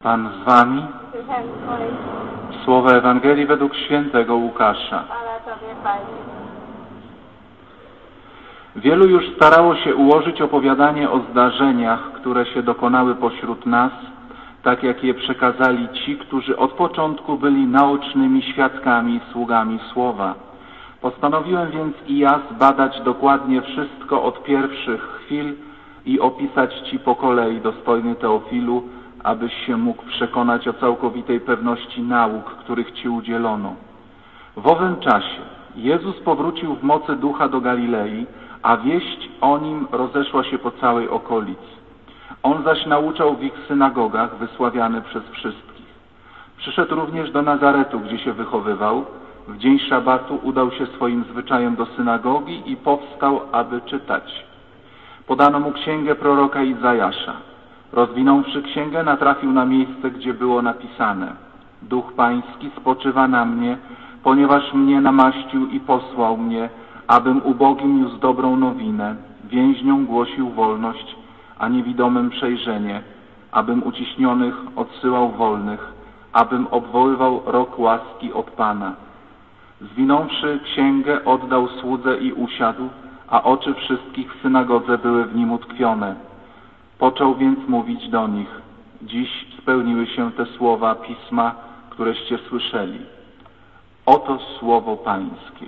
Pan z wami. Słowo Ewangelii według świętego Łukasza. Wielu już starało się ułożyć opowiadanie o zdarzeniach, które się dokonały pośród nas, tak jak je przekazali ci, którzy od początku byli naocznymi świadkami i sługami Słowa. Postanowiłem więc i ja zbadać dokładnie wszystko od pierwszych chwil i opisać ci po kolei, dostojny Teofilu, abyś się mógł przekonać o całkowitej pewności nauk, których ci udzielono. W owym czasie Jezus powrócił w mocy Ducha do Galilei, a wieść o Nim rozeszła się po całej okolicy. On zaś nauczał w ich synagogach, wysławiany przez wszystkich. Przyszedł również do Nazaretu, gdzie się wychowywał. W dzień szabatu udał się swoim zwyczajem do synagogi i powstał, aby czytać. Podano mu księgę proroka Izajasza. Rozwinąwszy księgę, natrafił na miejsce, gdzie było napisane: Duch Pański spoczywa na mnie, ponieważ mnie namaścił i posłał mnie, abym ubogim niósł dobrą nowinę, więźniom głosił wolność, a niewidomym przejrzenie, abym uciśnionych odsyłał wolnych, abym obwoływał rok łaski od Pana. Zwinąwszy księgę, oddał słudze i usiadł, a oczy wszystkich w synagodze były w nim utkwione. Począł więc mówić do nich: dziś spełniły się te słowa Pisma, któreście słyszeli. Oto słowo Pańskie.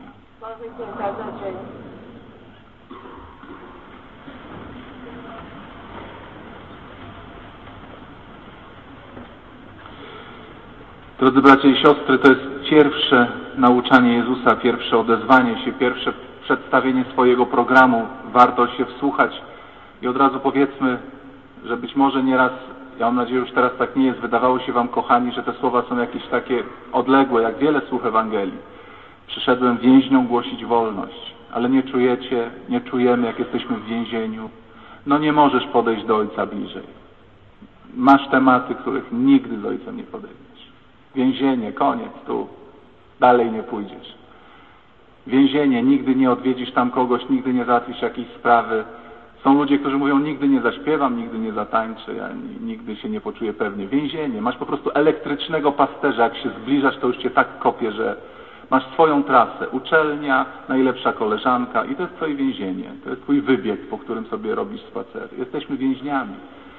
Drodzy bracia i siostry, to jest pierwsze nauczanie Jezusa, pierwsze odezwanie się, pierwsze przedstawienie swojego programu. Warto się wsłuchać i od razu powiedzmy, że być może nieraz, ja mam nadzieję, już teraz tak nie jest, wydawało się wam, kochani, że te słowa są jakieś takie odległe, jak wiele słów Ewangelii. Przyszedłem więźniom głosić wolność, ale nie czujecie, nie czujemy, jak jesteśmy w więzieniu. No nie możesz podejść do Ojca bliżej. Masz tematy, których nigdy z Ojcem nie podejdziesz. Więzienie, koniec, tu dalej nie pójdziesz. Więzienie, nigdy nie odwiedzisz tam kogoś, nigdy nie załatwisz jakiejś sprawy. Są ludzie, którzy mówią: nigdy nie zaśpiewam, nigdy nie zatańczę, ja nigdy się nie poczuję pewnie. Więzienie, masz po prostu elektrycznego pasterza, jak się zbliżasz, to już cię tak kopie, że masz swoją trasę, uczelnia, najlepsza koleżanka i to jest twoje więzienie, to jest twój wybieg, po którym sobie robisz spacery. Jesteśmy więźniami.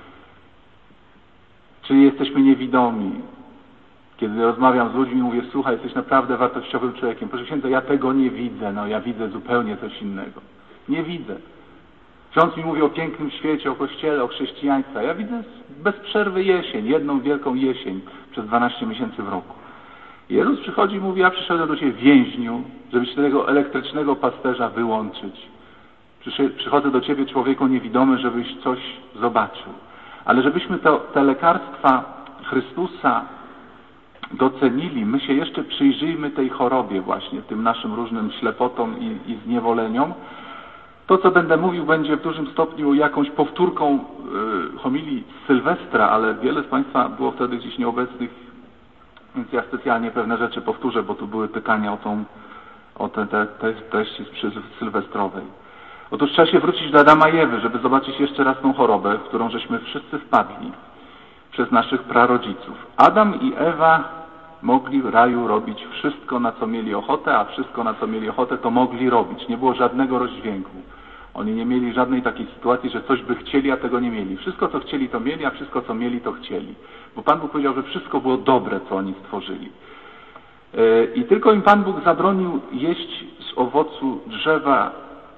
Czyli jesteśmy niewidomi. Kiedy rozmawiam z ludźmi, mówię: słuchaj, jesteś naprawdę wartościowym człowiekiem. Proszę księdza, ja tego nie widzę. No, ja widzę zupełnie coś innego. Nie widzę. Ksiądz mi mówi o pięknym świecie, o Kościele, o chrześcijaństwie. Ja widzę bez przerwy jesień, jedną wielką jesień przez 12 miesięcy w roku. Jezus przychodzi i mówi: ja przyszedłem do ciebie, więźniu, żeby cię tego elektrycznego pasterza wyłączyć. Przychodzę do ciebie, człowieku niewidomy, żebyś coś zobaczył. Ale żebyśmy te lekarstwa Chrystusa docenili, my się jeszcze przyjrzyjmy tej chorobie właśnie, tym naszym różnym ślepotom i zniewoleniom. To, co będę mówił, będzie w dużym stopniu jakąś powtórką homilii Sylwestra, ale wiele z Państwa było wtedy gdzieś nieobecnych, więc ja specjalnie pewne rzeczy powtórzę, bo tu były pytania o te treści sylwestrowej. Otóż trzeba się wrócić do Adama i Ewy, żeby zobaczyć jeszcze raz tą chorobę, w którą żeśmy wszyscy wpadli przez naszych prarodziców. Adam i Ewa mogli w raju robić wszystko, na co mieli ochotę, a wszystko, na co mieli ochotę, to mogli robić. Nie było żadnego rozdźwięku. Oni nie mieli żadnej takiej sytuacji, że coś by chcieli, a tego nie mieli. Wszystko, co chcieli, to mieli, a wszystko, co mieli, to chcieli. Bo Pan Bóg powiedział, że wszystko było dobre, co oni stworzyli. I tylko im Pan Bóg zabronił jeść z owocu drzewa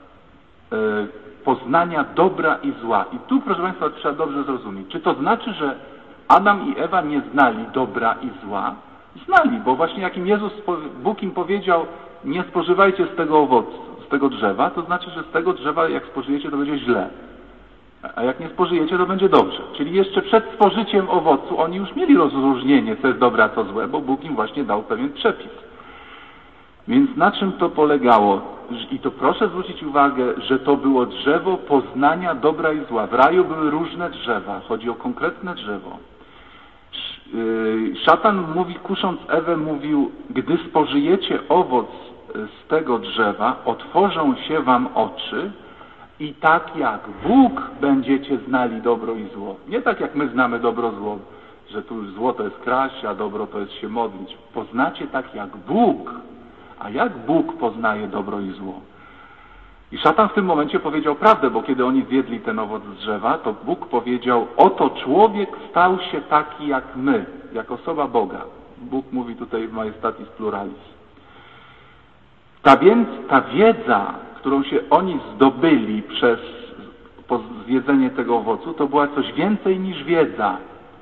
poznania dobra i zła. I tu, proszę Państwa, trzeba dobrze zrozumieć. Czy to znaczy, że Adam i Ewa nie znali dobra i zła? Znali, bo właśnie jak im Bóg im powiedział: nie spożywajcie z tego owocu, z tego drzewa, to znaczy, że z tego drzewa jak spożyjecie, to będzie źle. A jak nie spożyjecie, to będzie dobrze. Czyli jeszcze przed spożyciem owocu oni już mieli rozróżnienie, co jest dobre, a co złe, bo Bóg im właśnie dał pewien przepis. Więc na czym to polegało? I to proszę zwrócić uwagę, że to było drzewo poznania dobra i zła. W raju były różne drzewa. Chodzi o konkretne drzewo. Szatan mówi, kusząc Ewę, mówił: gdy spożyjecie owoc z tego drzewa, otworzą się wam oczy i tak jak Bóg będziecie znali dobro i zło. Nie tak jak my znamy dobro i zło, że tu już zło to jest kraść, a dobro to jest się modlić. Poznacie tak jak Bóg. A jak Bóg poznaje dobro i zło? I szatan w tym momencie powiedział prawdę, bo kiedy oni zjedli ten owoc z drzewa, to Bóg powiedział, oto człowiek stał się taki jak my, jak osoba Boga. Bóg mówi tutaj w majestatis pluralis. Ta wiedza, którą się oni zdobyli przez zjedzenie tego owocu, to była coś więcej niż wiedza.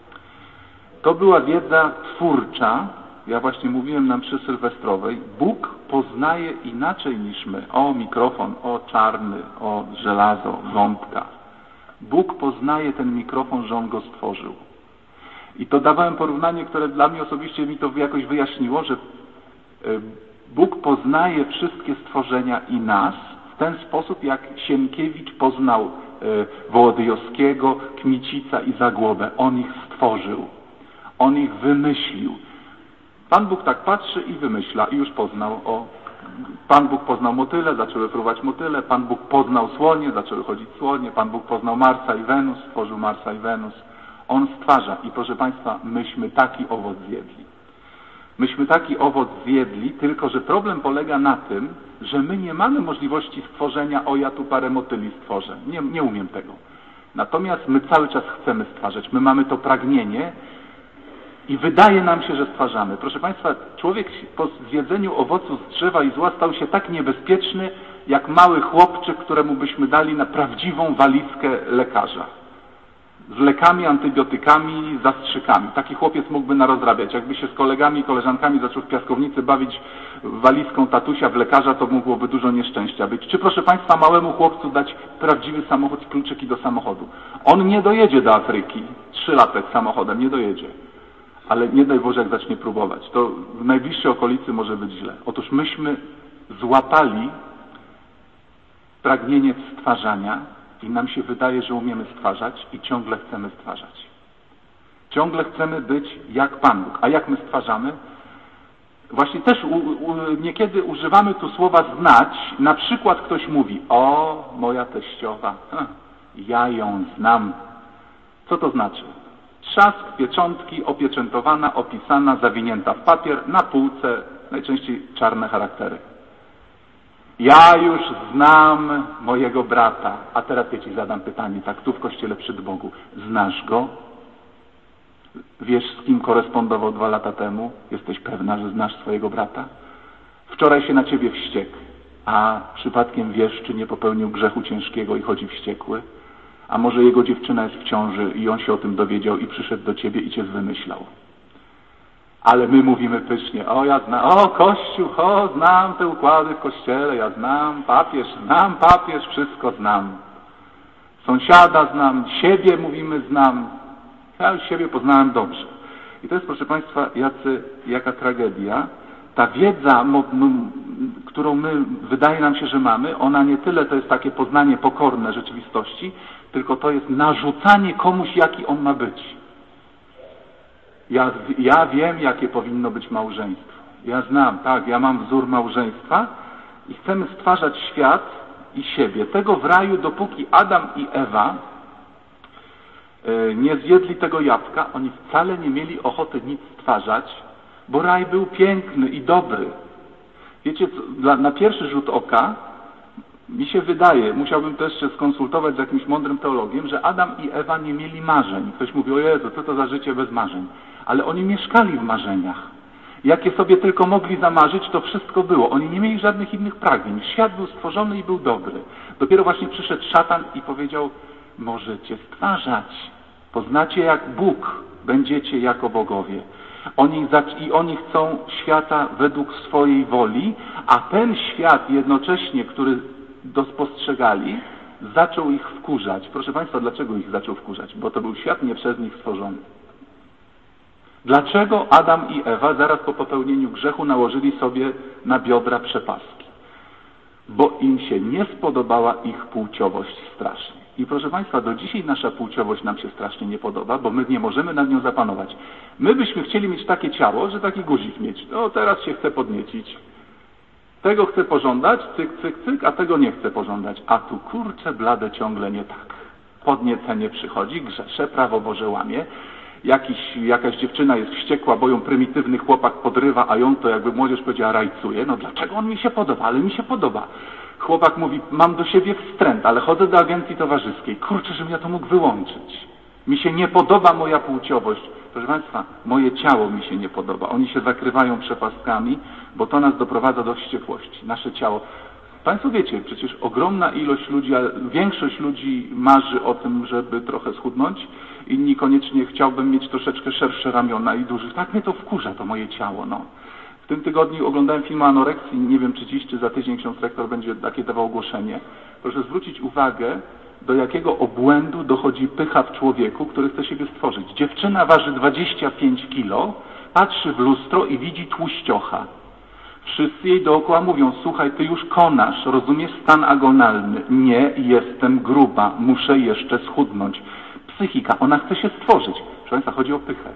To była wiedza twórcza. Ja właśnie mówiłem na mszy sylwestrowej. Bóg poznaje inaczej niż my. O mikrofon, o czarny, o żelazo, gąbka. Bóg poznaje ten mikrofon, że On go stworzył. I to dawałem porównanie, które dla mnie osobiście mi to jakoś wyjaśniło, że Bóg poznaje wszystkie stworzenia i nas w ten sposób, jak Sienkiewicz poznał Wołodyjowskiego, Kmicica i Zagłobę. On ich stworzył. On ich wymyślił. Pan Bóg tak patrzy i wymyśla i już poznał. Pan Bóg poznał motyle, zaczęły fruwać motyle. Pan Bóg poznał słonie, zaczęły chodzić słonie. Pan Bóg poznał Marsa i Wenus, stworzył Marsa i Wenus. On stwarza. I proszę Państwa, myśmy taki owoc zjedli. Myśmy taki owoc zjedli, tylko że problem polega na tym, że my nie mamy możliwości stworzenia, ja tu parę motyli stworzę. Nie umiem tego. Natomiast my cały czas chcemy stwarzać. My mamy to pragnienie i wydaje nam się, że stwarzamy. Proszę Państwa, człowiek po zjedzeniu owocu z drzewa i zła stał się tak niebezpieczny, jak mały chłopczyk, któremu byśmy dali na prawdziwą walizkę lekarza. Z lekami, antybiotykami, zastrzykami. Taki chłopiec mógłby narozrabiać. Jakby się z kolegami i koleżankami zaczął w piaskownicy bawić walizką tatusia w lekarza, to mogłoby dużo nieszczęścia być. Czy proszę Państwa, małemu chłopcu dać prawdziwy samochód, kluczyki do samochodu? On nie dojedzie do Afryki. 3-latek samochodem nie dojedzie. Ale nie daj Boże, jak zacznie próbować. To w najbliższej okolicy może być źle. Otóż myśmy złapali pragnienie stwarzania i nam się wydaje, że umiemy stwarzać i ciągle chcemy stwarzać. Ciągle chcemy być jak Pan Bóg. A jak my stwarzamy? Właśnie też niekiedy używamy tu słowa znać. Na przykład ktoś mówi, moja teściowa, ja ją znam. Co to znaczy? Trzask, pieczątki, opieczętowana, opisana, zawinięta w papier, na półce, najczęściej czarne charaktery. Ja już znam mojego brata. A teraz ja Ci zadam pytanie, tak tu w kościele przed Bogu. Znasz go? Wiesz, z kim korespondował 2 lata temu? Jesteś pewna, że znasz swojego brata? Wczoraj się na Ciebie wściekł. A przypadkiem wiesz, czy nie popełnił grzechu ciężkiego i chodzi wściekły? A może jego dziewczyna jest w ciąży i on się o tym dowiedział i przyszedł do Ciebie i Cię zwymyślał. Ale my mówimy pysznie, ja znam, Kościół, znam te układy w kościele, ja znam papież, wszystko znam. Sąsiada znam, siebie mówimy znam. Ja już siebie poznałem dobrze. I to jest, proszę Państwa, jaka tragedia. Ta wiedza, którą my wydaje nam się, że mamy, ona nie tyle to jest takie poznanie pokorne rzeczywistości, tylko to jest narzucanie komuś, jaki on ma być. Ja wiem, jakie powinno być małżeństwo. Ja znam, tak, ja mam wzór małżeństwa i chcemy stwarzać świat i siebie. Tego w raju, dopóki Adam i Ewa nie zjedli tego jabłka, oni wcale nie mieli ochoty nic stwarzać, bo raj był piękny i dobry. Wiecie, na pierwszy rzut oka mi się wydaje, musiałbym też się skonsultować z jakimś mądrym teologiem, że Adam i Ewa nie mieli marzeń. Ktoś mówi, o Jezu, co to za życie bez marzeń? Ale oni mieszkali w marzeniach. Jakie sobie tylko mogli zamarzyć, to wszystko było. Oni nie mieli żadnych innych pragnień. Świat był stworzony i był dobry. Dopiero właśnie przyszedł szatan i powiedział, możecie stwarzać. Poznacie jak Bóg, będziecie jako bogowie. Oni chcą świata według swojej woli, a ten świat jednocześnie, który dopostrzegali, zaczął ich wkurzać. Proszę Państwa, dlaczego ich zaczął wkurzać? Bo to był świat nie przez nich stworzony. Dlaczego Adam i Ewa zaraz po popełnieniu grzechu nałożyli sobie na biodra przepaski? Bo im się nie spodobała ich płciowość strasznie. I proszę Państwa, do dzisiaj nasza płciowość nam się strasznie nie podoba, bo my nie możemy nad nią zapanować. My byśmy chcieli mieć takie ciało, że taki guzik mieć. Teraz się chce podniecić. Tego chcę pożądać, cyk, cyk, cyk, a tego nie chcę pożądać. A tu kurczę blade ciągle nie tak. Podniecenie przychodzi, grzeszę, prawo Boże łamie. Jakaś dziewczyna jest wściekła, bo ją prymitywny chłopak podrywa, a ją to, jakby młodzież powiedziała, rajcuje. No dlaczego on mi się podoba? Ale mi się podoba. Chłopak mówi, mam do siebie wstręt, ale chodzę do agencji towarzyskiej. Kurczę, żebym ja to mógł wyłączyć. Mi się nie podoba moja płciowość. Proszę Państwa, moje ciało mi się nie podoba. Oni się zakrywają przepastkami, bo to nas doprowadza do wściekłości. Nasze ciało. Państwo wiecie, przecież ogromna ilość ludzi, większość ludzi marzy o tym, żeby trochę schudnąć. Inni koniecznie chciałbym mieć troszeczkę szersze ramiona i duży. Tak mnie to wkurza, to moje ciało. No. W tym tygodniu oglądałem film o anoreksji. Nie wiem, czy dziś, czy za tydzień ksiądz rektor będzie takie dawał ogłoszenie. Proszę zwrócić uwagę, do jakiego obłędu dochodzi pycha w człowieku, który chce siebie stworzyć. Dziewczyna waży 25 kilo, patrzy w lustro i widzi tłuściocha. Wszyscy jej dookoła mówią, słuchaj, ty już konasz, rozumiesz stan agonalny. Nie, jestem gruba, muszę jeszcze schudnąć. Psychika, ona chce się stworzyć. Proszę Państwa, chodzi o pychę.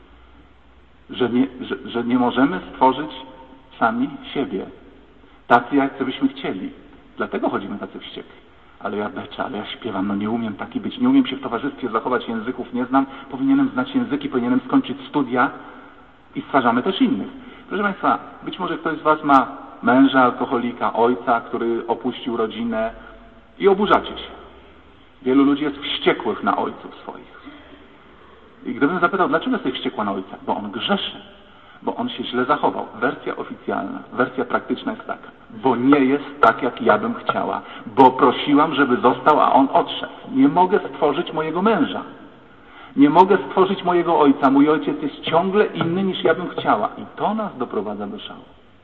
Że nie możemy stworzyć sami siebie. Tacy, jak byśmy chcieli. Dlatego chodzimy tacy wściekli. Ale ja beczę, ale ja śpiewam, no nie umiem taki być. Nie umiem się w towarzystwie zachować, języków nie znam. Powinienem znać języki, powinienem skończyć studia i stwarzamy też innych. Proszę Państwa, być może ktoś z Was ma męża, alkoholika, ojca, który opuścił rodzinę i oburzacie się. Wielu ludzi jest wściekłych na ojców swoich. I gdybym zapytał, dlaczego jesteś wściekła na ojca? Bo on grzeszy, bo on się źle zachował. Wersja oficjalna, wersja praktyczna jest taka. Bo nie jest tak, jak ja bym chciała. Bo prosiłam, żeby został, a on odszedł. Nie mogę stworzyć mojego męża. Nie mogę stworzyć mojego ojca. Mój ojciec jest ciągle inny, niż ja bym chciała. I to nas doprowadza do szału.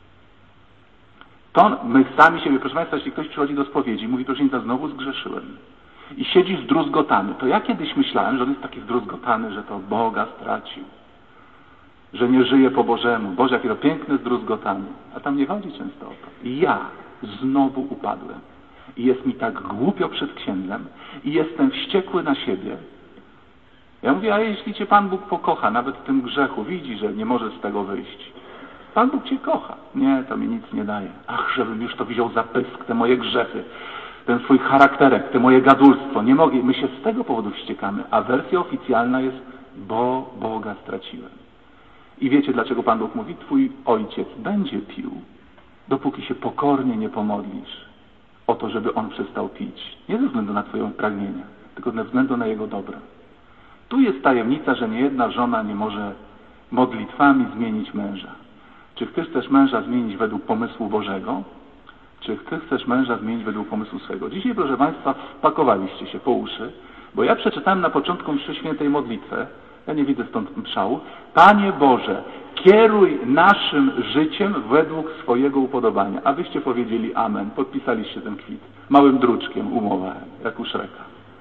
To my sami siebie, proszę Państwa, jeśli ktoś przychodzi do spowiedzi i mówi, proszę Państwa, znowu zgrzeszyłem. I siedzi zdruzgotany. To ja kiedyś myślałem, że on jest taki zdruzgotany, że to Boga stracił. Że nie żyje po Bożemu. Boże, jakie to piękne zdruzgotany. A tam nie chodzi często o to. I ja znowu upadłem. I jest mi tak głupio przed księdzem. I jestem wściekły na siebie. Ja mówię, a jeśli Cię Pan Bóg pokocha, nawet w tym grzechu, widzi, że nie możesz z tego wyjść. Pan Bóg Cię kocha. Nie, to mi nic nie daje. Ach, żebym już to wziął za pysk, te moje grzechy. Ten swój charakterek, te moje gadulstwo. Nie mogę. My się z tego powodu wściekamy. A wersja oficjalna jest, bo Boga straciłem. I wiecie, dlaczego Pan Bóg mówi? Twój ojciec będzie pił, dopóki się pokornie nie pomodlisz o to, żeby on przestał pić. Nie ze względu na Twoje pragnienia, tylko ze względu na jego dobra. Tu jest tajemnica, że niejedna żona nie może modlitwami zmienić męża. Czy Ty chcesz męża zmienić według pomysłu Bożego? Czy Ty chcesz męża zmienić według pomysłu swego? Dzisiaj, proszę Państwa, wpakowaliście się po uszy, bo ja przeczytałem na początku mszy świętej modlitwę, ja nie widzę stąd szału. Panie Boże, kieruj naszym życiem według swojego upodobania. A wyście powiedzieli amen, podpisaliście ten kwit. Małym druczkiem umowa, jak u Szreka.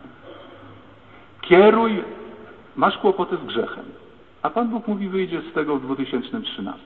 Kieruj, masz kłopoty z grzechem. A Pan Bóg mówi, wyjdziesz z tego w 2013.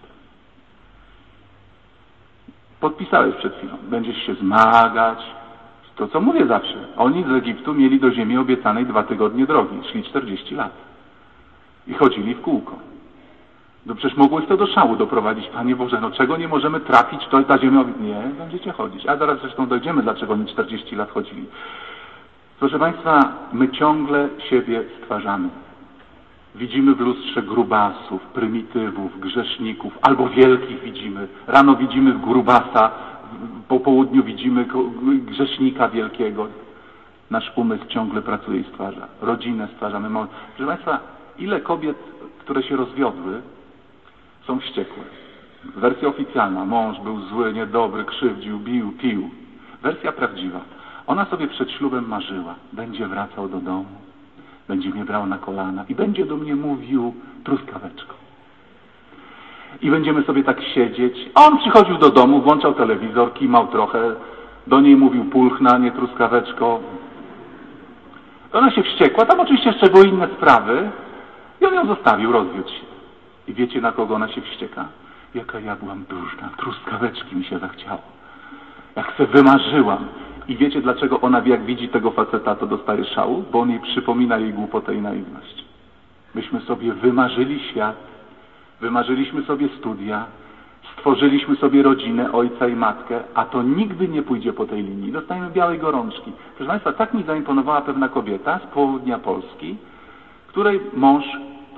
Podpisałeś przed chwilą. Będziesz się zmagać. To, co mówię zawsze. Oni z Egiptu mieli do ziemi obiecanej 2 tygodnie drogi. Szli 40 lat. I chodzili w kółko. No przecież mogło ich to do szału doprowadzić. Panie Boże, no czego nie możemy trafić, to ta ziemia... Nie, będziecie chodzić. A zaraz zresztą dojdziemy, dlaczego oni 40 lat chodzili. Proszę Państwa, my ciągle siebie stwarzamy. Widzimy w lustrze grubasów, prymitywów, grzeszników, albo wielkich widzimy. Rano widzimy grubasa, po południu widzimy grzesznika wielkiego. Nasz umysł ciągle pracuje i stwarza. Rodzinę stwarzamy. Proszę Państwa, ile kobiet, które się rozwiodły, są wściekłe? Wersja oficjalna. Mąż był zły, niedobry, krzywdził, bił, pił. Wersja prawdziwa. Ona sobie przed ślubem marzyła. Będzie wracał do domu. Będzie mnie brał na kolana i będzie do mnie mówił truskaweczko. I będziemy sobie tak siedzieć. A on przychodził do domu, włączał telewizor, kimał trochę. Do niej mówił pulchna, nie truskaweczko. Ona się wściekła. Tam oczywiście jeszcze były inne sprawy. I on ją zostawił, rozwiódł się. I wiecie, na kogo ona się wścieka? Jaka ja byłam dużna. Truskaweczki mi się zachciało. Jak se wymarzyłam. I wiecie, dlaczego ona, jak widzi tego faceta, to dostaje szału? Bo on jej przypomina jej głupotę i naiwność. Myśmy sobie wymarzyli świat, wymarzyliśmy sobie studia, stworzyliśmy sobie rodzinę, ojca i matkę, a to nigdy nie pójdzie po tej linii. Dostajemy białej gorączki. Proszę Państwa, tak mi zaimponowała pewna kobieta z południa Polski, której mąż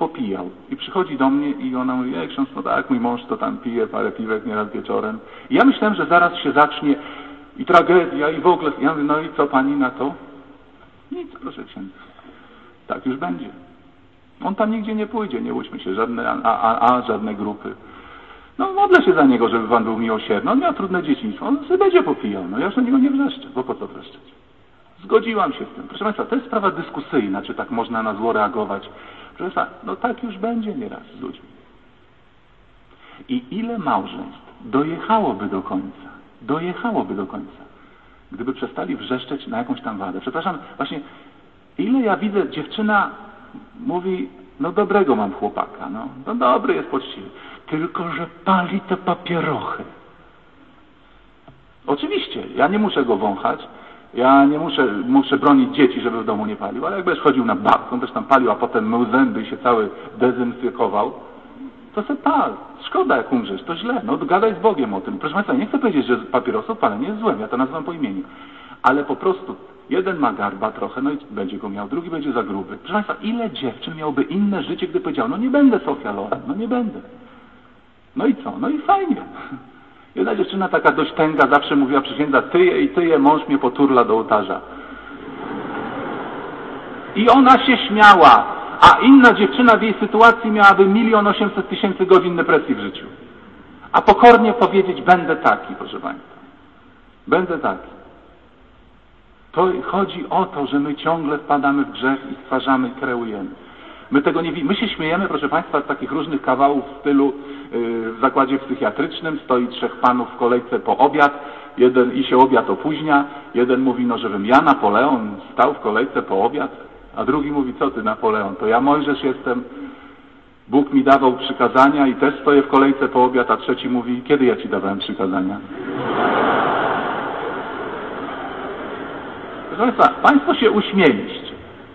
popijał. I przychodzi do mnie i ona mówi, ksiądz, no tak, mój mąż to tam pije parę piwek nieraz wieczorem. I ja myślałem, że zaraz się zacznie i tragedia i w ogóle. Ja mówię, no i co pani na to? Nic, proszę księdza. Tak już będzie. On tam nigdzie nie pójdzie, nie łudźmy się, żadne grupy. No modlę się za niego, żeby Pan był miłosierny. On miał trudne dzieciństwo, on sobie będzie popijał. No ja już na niego nie wrzeszczę, bo po co wrzeszczeć? Zgodziłam się z tym. Proszę Państwa, to jest sprawa dyskusyjna, czy tak można na zło reagować. Proszę Państwa, no tak już będzie nieraz z ludźmi. I ile małżeństw dojechałoby do końca, gdyby przestali wrzeszczeć na jakąś tam wadę. Przepraszam, właśnie ile ja widzę, dziewczyna mówi, no dobrego mam chłopaka, no dobry jest poczciwy, tylko że pali te papierochy. Oczywiście, ja nie muszę go wąchać, ja nie muszę bronić dzieci, żeby w domu nie palił, ale jak będziesz chodził na balkon, też tam palił, a potem mył zęby i się cały dezynfekował, to se pal. Szkoda, jak umrzesz, to źle. No gadaj z Bogiem o tym. Proszę Państwa, nie chcę powiedzieć, że papierosów palenie jest złem, ja to nazywam po imieniu. Ale po prostu jeden ma garba trochę, no i będzie go miał, drugi będzie za gruby. Proszę Państwa, ile dziewczyn miałoby inne życie, gdy powiedział, no nie będę Sofia Loren, no nie będę. No i co? No i fajnie. Jedna dziewczyna taka dość tęga zawsze mówiła, przysiędza, tyje, mąż mnie poturla do ołtarza. I ona się śmiała, a inna dziewczyna w jej sytuacji miałaby 1 800 000 godzin depresji w życiu. A pokornie powiedzieć, będę taki, proszę Państwa. Będę taki. To chodzi o to, że my ciągle wpadamy w grzech i stwarzamy, kreujemy. My tego nie widzimy. My się śmiejemy, proszę Państwa, z takich różnych kawałów w stylu w zakładzie psychiatrycznym stoi 3 panów w kolejce po obiad, jeden i się obiad opóźnia, jeden mówi, no żebym ja, Napoleon, stał w kolejce po obiad, a drugi mówi, co ty, Napoleon, to ja Mojżesz jestem, Bóg mi dawał przykazania i też stoję w kolejce po obiad, a trzeci mówi, kiedy ja ci dawałem przykazania? Proszę Państwa, Państwo się uśmieliście.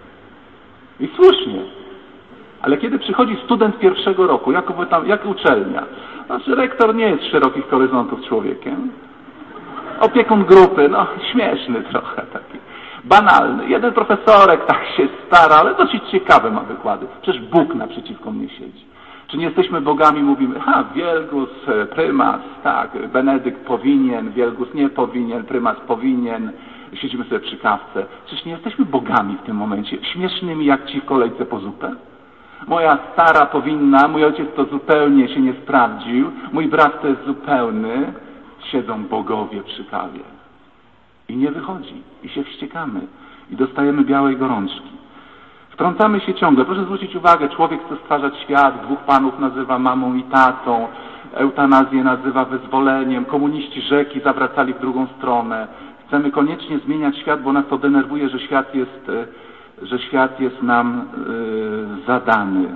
I słusznie. Ale kiedy przychodzi student 1. roku, jak uczelnia, znaczy rektor nie jest szerokich horyzontów człowiekiem, opiekun grupy, no śmieszny trochę taki, banalny. Jeden profesorek tak się stara, ale dosyć ciekawe ma wykłady. Przecież Bóg naprzeciwko mnie siedzi. Czy nie jesteśmy bogami? Mówimy, Wielgus, prymas, tak, Benedykt powinien, Wielgus nie powinien, prymas powinien. Siedzimy sobie przy kawce. Przecież nie jesteśmy bogami w tym momencie, śmiesznymi jak ci w kolejce po zupę. Moja stara powinna, mój ojciec to zupełnie się nie sprawdził, mój brat to jest zupełny. Siedzą bogowie przy kawie. I nie wychodzi. I się wściekamy. I dostajemy białej gorączki. Wtrącamy się ciągle. Proszę zwrócić uwagę, człowiek chce stwarzać świat, 2 panów nazywa mamą i tatą, eutanazję nazywa wyzwoleniem, komuniści rzeki zawracali w drugą stronę. Chcemy koniecznie zmieniać świat, bo nas to denerwuje, że świat jest nam zadany.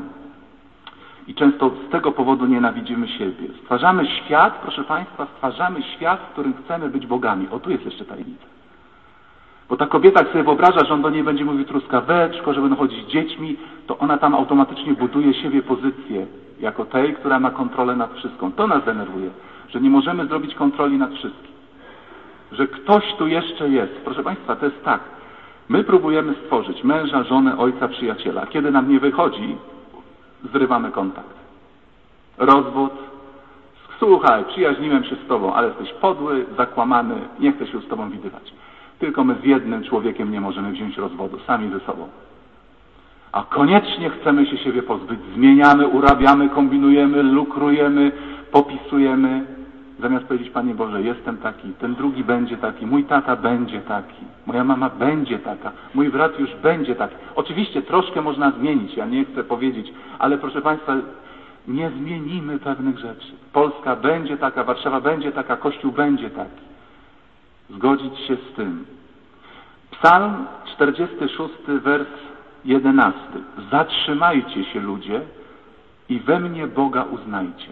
I często z tego powodu nienawidzimy siebie. Stwarzamy świat, proszę Państwa, w którym chcemy być bogami. O, tu jest jeszcze tajemnica. Bo ta kobieta, jak sobie wyobraża, że on do niej będzie mówił truskaweczko, że będą chodzić z dziećmi, to ona tam automatycznie buduje siebie pozycję jako tej, która ma kontrolę nad wszystką. To nas denerwuje, że nie możemy zrobić kontroli nad wszystkim. Że ktoś tu jeszcze jest. Proszę Państwa, to jest tak. My próbujemy stworzyć męża, żonę, ojca, przyjaciela. Kiedy nam nie wychodzi, zrywamy kontakt. Rozwód. Słuchaj, przyjaźniłem się z Tobą, ale jesteś podły, zakłamany, nie chcę się z Tobą widywać. Tylko my z jednym człowiekiem nie możemy wziąć rozwodu, sami ze sobą. A koniecznie chcemy się siebie pozbyć. Zmieniamy, urabiamy, kombinujemy, lukrujemy, popisujemy. Zamiast powiedzieć, Panie Boże, jestem taki, ten drugi będzie taki, mój tata będzie taki, moja mama będzie taka, mój brat już będzie taki. Oczywiście troszkę można zmienić, ja nie chcę powiedzieć, ale proszę Państwa, nie zmienimy pewnych rzeczy. Polska będzie taka, Warszawa będzie taka, Kościół będzie taki. Zgodzić się z tym. Psalm 46, wers 11. Zatrzymajcie się, ludzie, i we mnie Boga uznajcie.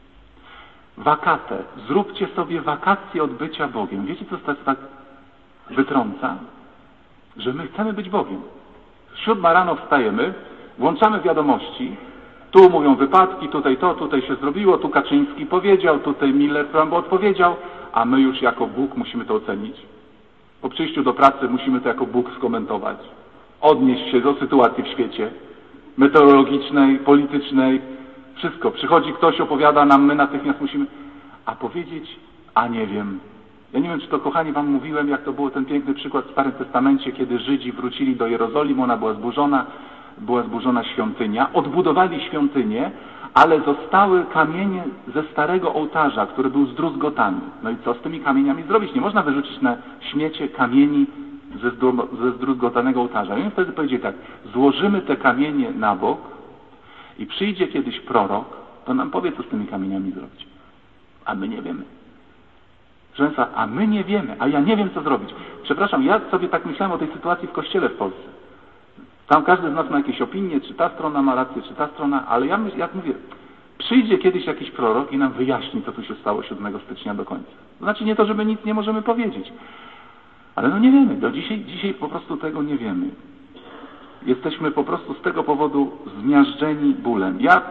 Wakatę. Zróbcie sobie wakacje od bycia Bogiem. Wiecie, co to tak wytrąca? Że my chcemy być Bogiem. 7 rano wstajemy, włączamy wiadomości, tu mówią wypadki, tutaj się zrobiło, tu Kaczyński powiedział, tutaj Miller odpowiedział, a my już jako Bóg musimy to ocenić. Po przyjściu do pracy musimy to jako Bóg skomentować. Odnieść się do sytuacji w świecie. meteorologicznej, politycznej, wszystko. Przychodzi ktoś, opowiada nam, my natychmiast musimy powiedzieć, a nie wiem. Ja nie wiem, czy to, kochani, wam mówiłem, jak to był ten piękny przykład w Starym Testamencie, kiedy Żydzi wrócili do Jerozolimy, ona była zburzona świątynia, odbudowali świątynię, ale zostały kamienie ze starego ołtarza, który był zdruzgotany. No i co z tymi kamieniami zrobić? Nie można wyrzucić na śmiecie kamieni ze zdruzgotanego ołtarza. I on wtedy powiedzieli tak, złożymy te kamienie na bok i przyjdzie kiedyś prorok, to nam powie, co z tymi kamieniami zrobić. A my nie wiemy. Proszę Państwa, a my nie wiemy, a ja nie wiem, co zrobić. Przepraszam, ja sobie tak myślałem o tej sytuacji w Kościele w Polsce. Tam każdy z nas ma jakieś opinie, czy ta strona ma rację, czy ta strona, ale ja mówię, przyjdzie kiedyś jakiś prorok i nam wyjaśni, co tu się stało 7 stycznia do końca. To znaczy nie to, żeby nic nie możemy powiedzieć, ale no nie wiemy, do dzisiaj po prostu tego nie wiemy. Jesteśmy po prostu z tego powodu zmiażdżeni bólem. Ja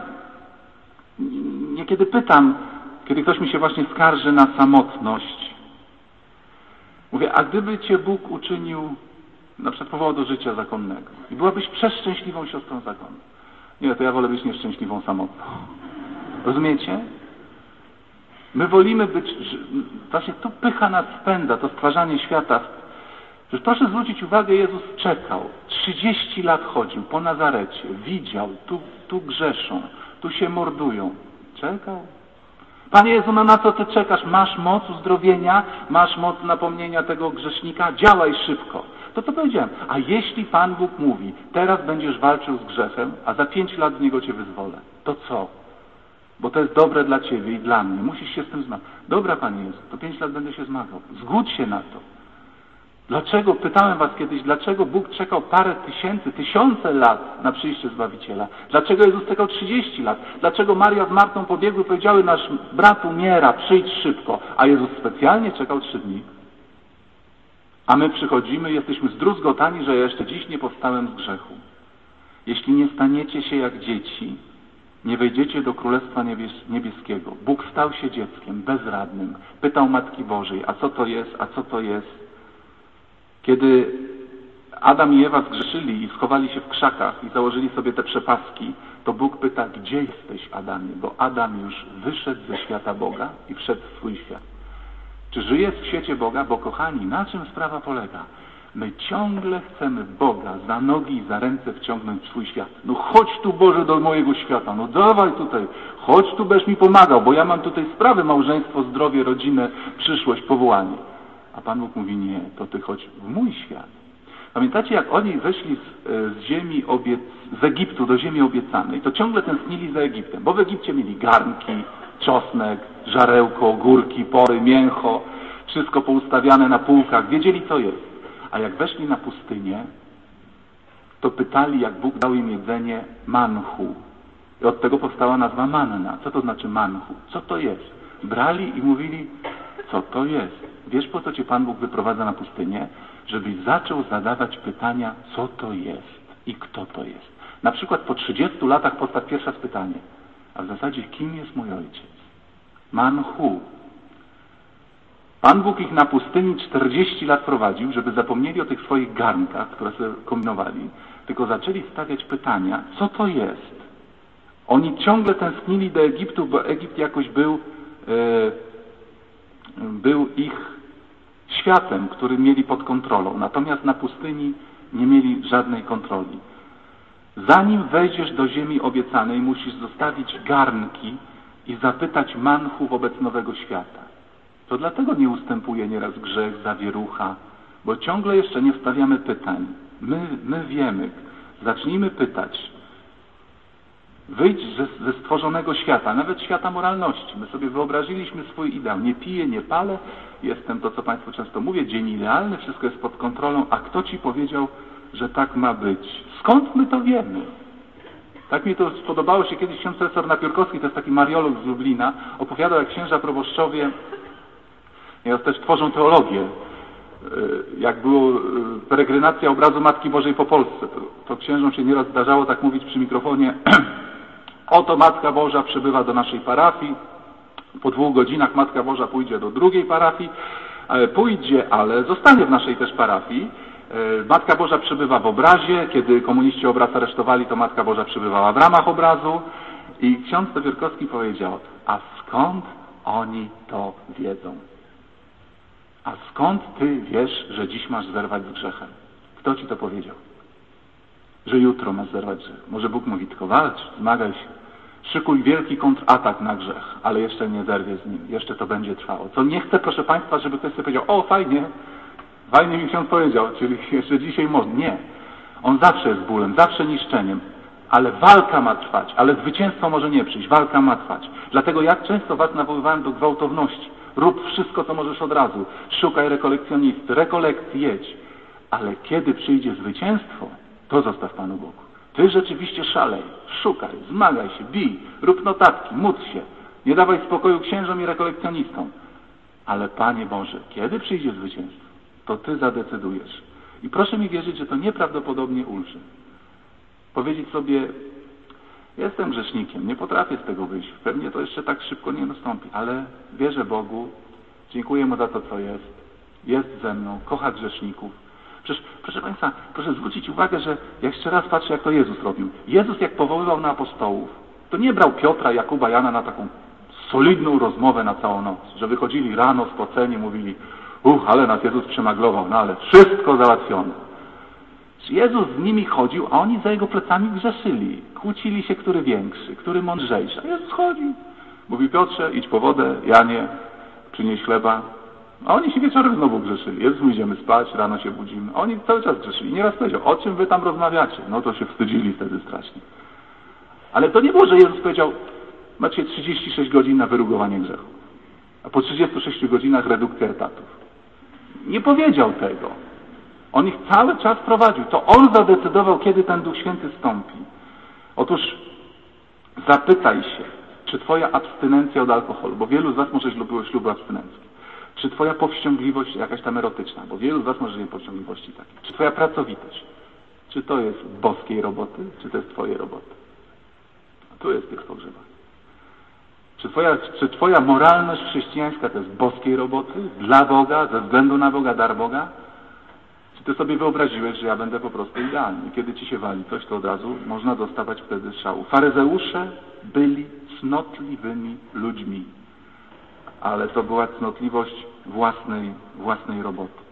niekiedy pytam, kiedy ktoś mi się właśnie skarży na samotność, mówię, a gdyby Cię Bóg uczynił na przykład powodu życia zakonnego i byłabyś przeszczęśliwą siostrą zakonu. Nie, to ja wolę być nieszczęśliwą samotną. Rozumiecie? My wolimy być, właśnie tu pycha nas spędza, to stwarzanie świata. Przecież proszę zwrócić uwagę, Jezus czekał. 30 lat chodził po Nazarecie, widział, tu grzeszą, tu się mordują. Czekał. Panie Jezu, no na co Ty czekasz? Masz moc uzdrowienia, masz moc napomnienia tego grzesznika, działaj szybko. To co powiedziałem? A jeśli Pan Bóg mówi, teraz będziesz walczył z grzechem, a za 5 lat z niego Cię wyzwolę, to co? Bo to jest dobre dla Ciebie i dla mnie. Musisz się z tym zmagać. Dobra, Panie Jezu, to 5 lat będę się zmagał. Zgódź się na to. Dlaczego, pytałem Was kiedyś, dlaczego Bóg czekał parę tysiące lat na przyjście Zbawiciela? Dlaczego Jezus czekał 30 lat? Dlaczego Maria z Martą pobiegły i powiedziały, nasz brat umiera, przyjdź szybko, a Jezus specjalnie czekał 3 dni? A my przychodzimy i jesteśmy zdruzgotani, że jeszcze dziś nie powstałem z grzechu. Jeśli nie staniecie się jak dzieci, nie wejdziecie do Królestwa Niebieskiego. Bóg stał się dzieckiem, bezradnym. Pytał Matki Bożej, a co to jest, a co to jest? Kiedy Adam i Ewa zgrzeszyli i schowali się w krzakach i założyli sobie te przepaski, to Bóg pyta, gdzie jesteś, Adamie? Bo Adam już wyszedł ze świata Boga i wszedł w swój świat. Czy żyjesz w świecie Boga? Bo kochani, na czym sprawa polega? My ciągle chcemy Boga za nogi i za ręce wciągnąć w swój świat. No chodź tu, Boże, do mojego świata. No dawaj tutaj. Chodź tu, będziesz mi pomagał, bo ja mam tutaj sprawy, małżeństwo, zdrowie, rodzinę, przyszłość, powołanie. A Pan Bóg mówi, nie, to Ty chodź w mój świat. Pamiętacie, jak oni weszli z Egiptu do ziemi obiecanej, to ciągle tęsknili za Egiptem, bo w Egipcie mieli garnki, czosnek, żarełko, górki, pory, mięcho, wszystko poustawiane na półkach, wiedzieli, co jest. A jak weszli na pustynię, to pytali, jak Bóg dał im jedzenie, manchu. I od tego powstała nazwa manna. Co to znaczy manchu? Co to jest? Brali i mówili, co to jest? Wiesz, po co Cię Pan Bóg wyprowadza na pustynię? Żebyś zaczął zadawać pytania, co to jest i kto to jest. Na przykład po 30 latach postaw pierwsze raz pytanie, a w zasadzie kim jest mój ojciec? Manchu. Pan Bóg ich na pustyni 40 lat prowadził, żeby zapomnieli o tych swoich garnkach, które sobie kombinowali, tylko zaczęli stawiać pytania, co to jest. Oni ciągle tęsknili do Egiptu, bo Egipt jakoś był ich światem, który mieli pod kontrolą. Natomiast na pustyni nie mieli żadnej kontroli. Zanim wejdziesz do ziemi obiecanej, musisz zostawić garnki i zapytać manchu wobec nowego świata. To dlatego nie ustępuje nieraz grzech, zawierucha, bo ciągle jeszcze nie stawiamy pytań. My wiemy. Zacznijmy pytać. Wyjdź ze stworzonego świata, nawet świata moralności. My sobie wyobraziliśmy swój ideał. Nie piję, nie palę, jestem to, co Państwu często mówię, dzień idealny, wszystko jest pod kontrolą, a kto Ci powiedział, że tak ma być? Skąd my to wiemy? Tak mi to spodobało się kiedyś ksiądz profesor Napiórkowski, to jest taki mariolog z Lublina, opowiadał, jak księża proboszczowie nieraz też tworzą teologię. Jak była peregrinacja obrazu Matki Bożej po Polsce, to księżom się nieraz zdarzało tak mówić przy mikrofonie, oto Matka Boża przybywa do naszej parafii, po 2 godzinach Matka Boża pójdzie do drugiej parafii, ale zostanie w naszej też parafii Matka Boża przybywa w obrazie. Kiedy komuniści obraz aresztowali, to Matka Boża przybywała w ramach obrazu. I ksiądz Stowierkowski powiedział, a skąd oni to wiedzą? A skąd ty wiesz, że dziś masz zerwać z grzechem? Kto ci to powiedział? Że jutro masz zerwać grzech. Może Bóg mówi, tylko walcz, zmagaj się. Szykuj wielki kontratak na grzech, ale jeszcze nie zerwie z nim. Jeszcze to będzie trwało. Co nie chcę, proszę Państwa, żeby ktoś sobie powiedział, o fajnie mi ksiądz powiedział, czyli jeszcze dzisiaj można. Nie. On zawsze jest bólem, zawsze niszczeniem. Ale walka ma trwać, ale zwycięstwo może nie przyjść. Walka ma trwać. Dlatego jak często was nawoływałem do gwałtowności. Rób wszystko, co możesz od razu. Szukaj rekolekcjonisty, rekolekcji jedź. Ale kiedy przyjdzie zwycięstwo, to zostaw Panu Bogu. Ty rzeczywiście szalej, szukaj, zmagaj się, bij, rób notatki, módl się. Nie dawaj spokoju księżom i rekolekcjonistom. Ale Panie Boże, kiedy przyjdzie zwycięstwo, to Ty zadecydujesz. I proszę mi wierzyć, że to nieprawdopodobnie ulży. Powiedzieć sobie, jestem grzesznikiem, nie potrafię z tego wyjść. Pewnie to jeszcze tak szybko nie nastąpi, ale wierzę Bogu, dziękuję Mu za to, co jest ze mną, kocha grzeszników. Przecież, proszę Państwa, proszę zwrócić uwagę, że jak jeszcze raz patrzę, jak to Jezus robił. Jezus, jak powoływał na apostołów, to nie brał Piotra, Jakuba, Jana na taką solidną rozmowę na całą noc, że wychodzili rano spoceni, mówili, ale nas Jezus przemaglował, no ale wszystko załatwione. Jezus z nimi chodził, a oni za Jego plecami grzeszyli. Kłócili się, który większy, który mądrzejszy. A Jezus chodził. Mówi, Piotrze, idź po wodę, Janie, przynieś chleba. A oni się wieczorem znowu grzeszyli. Jezus, my idziemy spać, rano się budzimy. A oni cały czas grzeszyli. Nieraz powiedział, o czym wy tam rozmawiacie? No to się wstydzili wtedy strasznie. Ale to nie było, że Jezus powiedział, macie 36 godzin na wyrugowanie grzechu. A po 36 godzinach redukcja etatów. Nie powiedział tego. On ich cały czas prowadził. To On zadecydował, kiedy ten Duch Święty stąpi. Otóż zapytaj się, czy Twoja abstynencja od alkoholu, bo wielu z Was może lubiło śluby abstynenckie, czy Twoja powściągliwość jakaś tam erotyczna, bo wielu z Was może nie powściągliwości takiej, czy Twoja pracowitość, czy to jest boskiej roboty, czy to jest Twojej roboty. A tu jest pies pogrzebany. Czy Twoja moralność chrześcijańska to jest boskiej roboty, dla Boga, ze względu na Boga, dar Boga? Czy Ty sobie wyobraziłeś, że ja będę po prostu idealny? Kiedy Ci się wali coś, to od razu można dostawać wtedy szału. Faryzeusze byli cnotliwymi ludźmi, ale to była cnotliwość własnej roboty.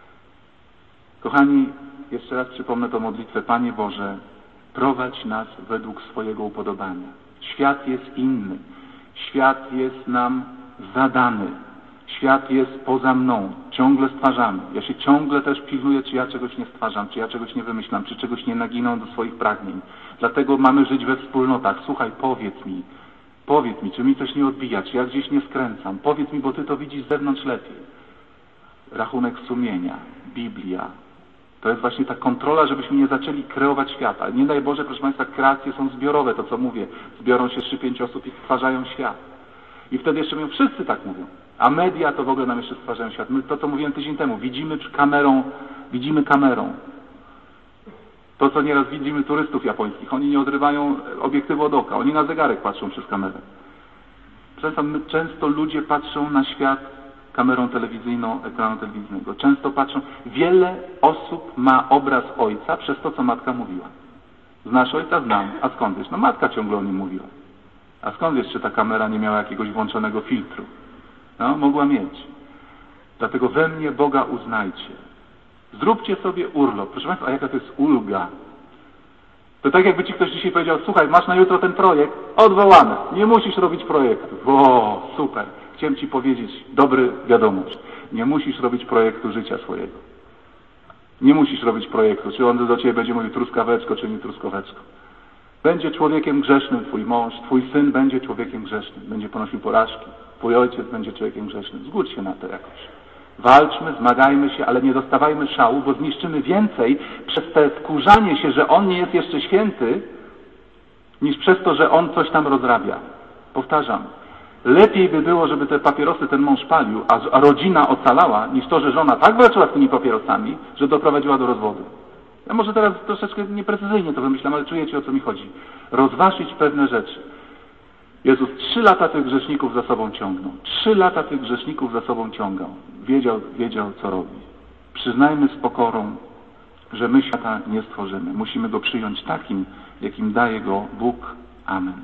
Kochani, jeszcze raz przypomnę tę modlitwę. Panie Boże, prowadź nas według swojego upodobania. Świat jest inny. Świat jest nam zadany. Świat jest poza mną. Ciągle stwarzamy. Ja się ciągle też pilnuję, czy ja czegoś nie stwarzam, czy ja czegoś nie wymyślam, czy czegoś nie naginam do swoich pragnień. Dlatego mamy żyć we wspólnotach. Słuchaj, powiedz mi, czy mi coś nie odbija, czy ja gdzieś nie skręcam. Powiedz mi, bo Ty to widzisz z zewnątrz lepiej. Rachunek sumienia, Biblia. To jest właśnie ta kontrola, żebyśmy nie zaczęli kreować świata. Nie daj Boże, proszę Państwa, kreacje są zbiorowe, to co mówię. Zbiorą się 3-5 osób i stwarzają świat. I wtedy jeszcze mówią, wszyscy tak mówią. A media to w ogóle nam jeszcze stwarzają świat. My to, co mówiłem tydzień temu, widzimy kamerą. To, co nieraz widzimy turystów japońskich. Oni nie odrywają obiektywu od oka. Oni na zegarek patrzą przez kamerę. Często ludzie patrzą na świat kamerą telewizyjną, ekranu telewizyjnego. Często patrzą. Wiele osób ma obraz ojca przez to, co matka mówiła. Znasz ojca? Znam. A skąd wiesz? No matka ciągle o nim mówiła. A skąd wiesz, czy ta kamera nie miała jakiegoś włączonego filtru? No, mogła mieć. Dlatego we mnie Boga uznajcie. Zróbcie sobie urlop. Proszę Państwa, a jaka to jest ulga? To tak jakby Ci ktoś dzisiaj powiedział, słuchaj, masz na jutro ten projekt, odwołany. Nie musisz robić projektu. O, super. Chciałem Ci powiedzieć dobry wiadomość. Nie musisz robić projektu życia swojego. Nie musisz robić projektu. Czy on do Ciebie będzie mówił truskaweczko, czy nie truskaweczko. Będzie człowiekiem grzesznym Twój mąż, Twój syn będzie człowiekiem grzesznym. Będzie ponosił porażki. Twój ojciec będzie człowiekiem grzesznym. Zgódź się na to jakoś. Walczmy, zmagajmy się, ale nie dostawajmy szału, bo zniszczymy więcej przez te wkurzanie się, że on nie jest jeszcze święty, niż przez to, że on coś tam rozrabia. Powtarzam. Lepiej by było, żeby te papierosy ten mąż palił, a rodzina ocalała, niż to, że żona tak walczyła z tymi papierosami, że doprowadziła do rozwodu. Ja może teraz troszeczkę nieprecyzyjnie to wymyślam, ale czujecie, o co mi chodzi. Rozważyć pewne rzeczy. Jezus 3 lata tych grzeszników za sobą ciągnął. 3 lata tych grzeszników za sobą ciągał. Wiedział, co robi. Przyznajmy z pokorą, że my świata nie stworzymy. Musimy go przyjąć takim, jakim daje go Bóg. Amen.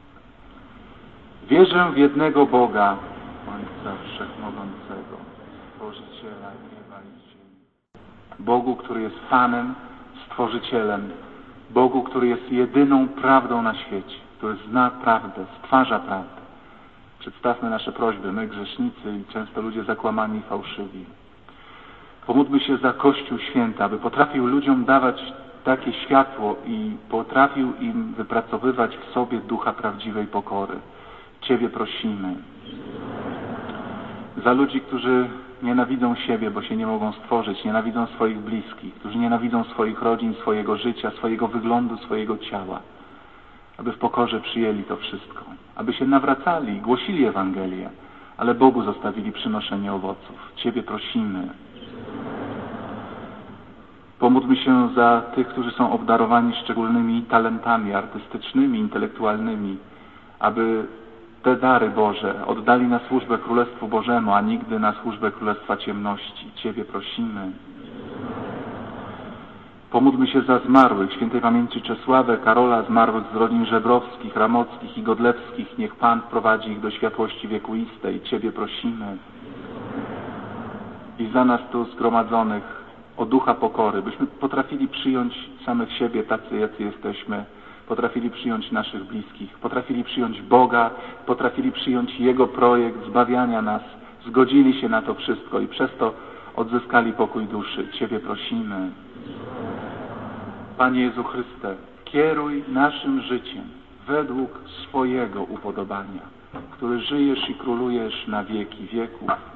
Wierzę w jednego Boga, Ojca Wszechmogącego, Stworzyciela nieba i ziemi. Bogu, który jest Panem, Stworzycielem. Bogu, który jest jedyną prawdą na świecie, który zna prawdę, stwarza prawdę. Przedstawmy nasze prośby, my grzesznicy i często ludzie zakłamani i fałszywi. Pomódlmy się za Kościół Święty, aby potrafił ludziom dawać takie światło i potrafił im wypracowywać w sobie ducha prawdziwej pokory. Ciebie prosimy. Za ludzi, którzy nienawidzą siebie, bo się nie mogą stworzyć, nienawidzą swoich bliskich, którzy nienawidzą swoich rodzin, swojego życia, swojego wyglądu, swojego ciała. Aby w pokorze przyjęli to wszystko. Aby się nawracali, głosili Ewangelię, ale Bogu zostawili przynoszenie owoców. Ciebie prosimy. Pomódlmy się za tych, którzy są obdarowani szczególnymi talentami artystycznymi, intelektualnymi, aby te dary Boże oddali na służbę Królestwu Bożemu, a nigdy na służbę Królestwa Ciemności. Ciebie prosimy. Pomódlmy się za zmarłych, świętej pamięci Czesławę, Karola, zmarłych z rodzin Żebrowskich, Ramockich i Godlewskich. Niech Pan wprowadzi ich do światłości wiekuistej. Ciebie prosimy. I za nas tu zgromadzonych o ducha pokory, byśmy potrafili przyjąć samych siebie tacy, jacy jesteśmy, potrafili przyjąć naszych bliskich, potrafili przyjąć Boga, potrafili przyjąć Jego projekt zbawiania nas, zgodzili się na to wszystko i przez to odzyskali pokój duszy. Ciebie prosimy. Panie Jezu Chryste, kieruj naszym życiem według swojego upodobania, który żyjesz i królujesz na wieki wieków.